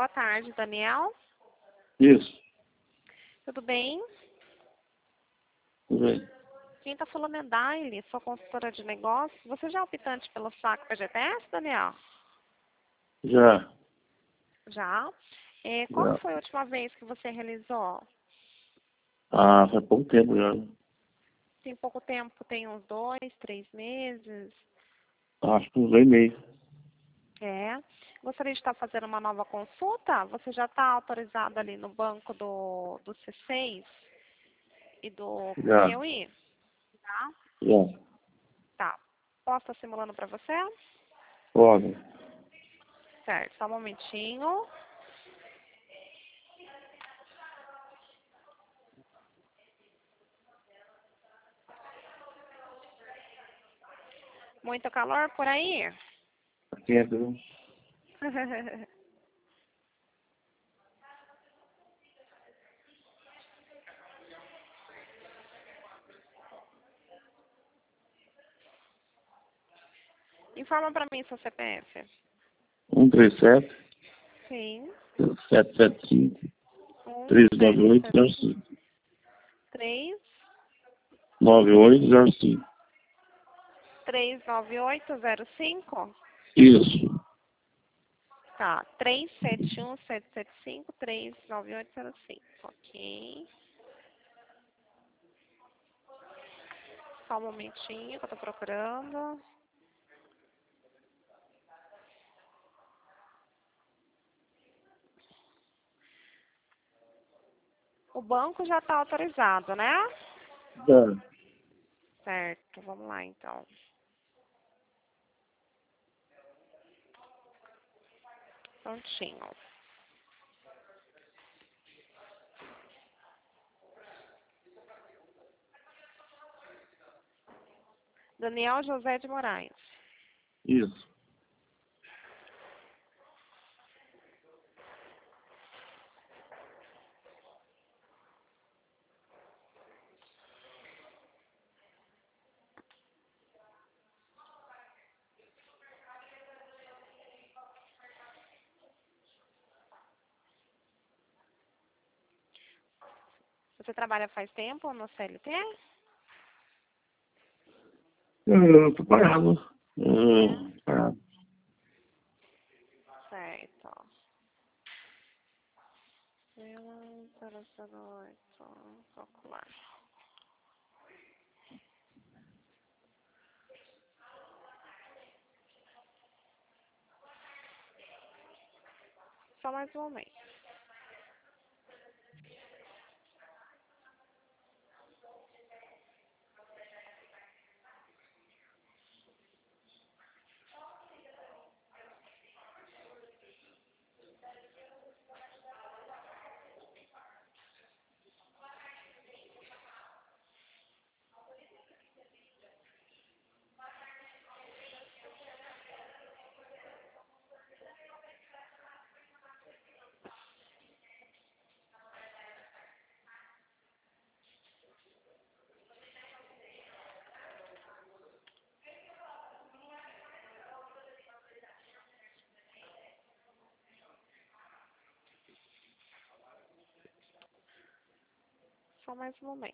Boa tarde, Daniel. Isso. Tudo bem? Tudo bem. Quem está falando é Daile, sou consultora de negócios. Você já é optante pelo saco PGTS, Daniel? Já. Já. Quando Já. foi a última vez que você realizou? Ah, faz pouco tempo já. Tem pouco tempo, tem uns 2, 3 meses. Acho que uns 2 meses. Gostaria de estar fazendo uma nova consulta? Você já está autorizado ali no banco do C6 e do Já. Piauí? Tá? Já. Tá. Posso estar simulando para você? Pode. Certo, só um momentinho. Muito calor por aí? Aqui é tudo. Informa para mim seu CPF. 137 Sim. 775 1, 398 7, 05 3, 9805. 39805. Isso. Tá. 371-775-39805. Ok. Só um momentinho que eu tô procurando. O banco já está autorizado, né? Já. Certo. Vamos lá, então. Prontinho. Daniel José de Moraes. Isso. Você trabalha faz tempo no CLT? Eu tô parado. Parado. Certo. 008, calcular. Só mais um momento. Só mais um momento.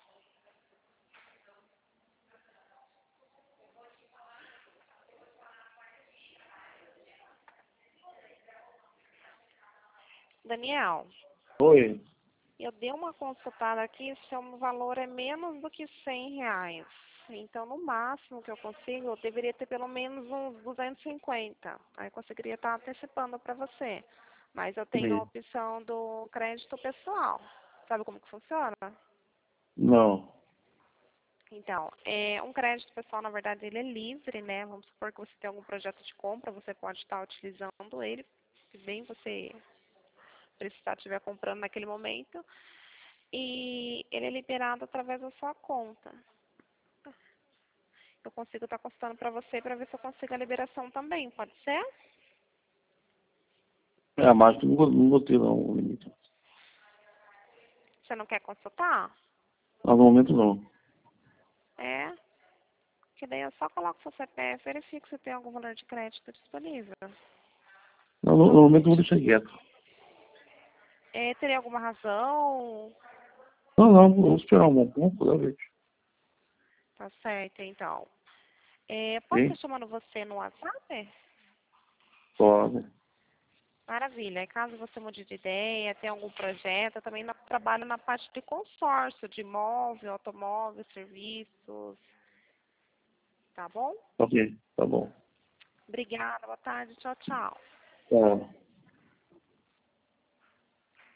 Daniel, Oi. eu dei uma consultada aqui, seu valor é menos do que R$ 100. Então, no máximo que eu consigo, eu deveria ter pelo menos uns 250. Aí eu conseguiria estar antecipando para você. Mas eu tenho a Oi. opção do crédito pessoal. Sabe como que funciona? Não. Então, um crédito pessoal, na verdade, ele é livre, né? Vamos supor que você tem algum projeto de compra, você pode estar utilizando ele, se bem você precisar estiver comprando naquele momento. E ele é liberado através da sua conta. Eu consigo estar consultando para você para ver se eu consigo a liberação também, pode ser? É, mas não vou ter não, o limite. Você não quer consultar? Mas no momento não. É, que daí eu só coloco seu CPF e verifico se tem algum valor de crédito disponível. Não, no Só um momento eu vou momentinho. deixar quieto. Teria alguma razão? Não, não, vamos esperar um bom pouco, da vez. Tá certo, então. Posso estar Ok? chamando você no WhatsApp? Pode. Maravilha. E caso você mude de ideia, tenha algum projeto, eu também trabalho na parte de consórcio, de imóvel, automóvel, serviços. Tá bom? Ok, tá bom. Obrigada, boa tarde, tchau, tchau. Tá.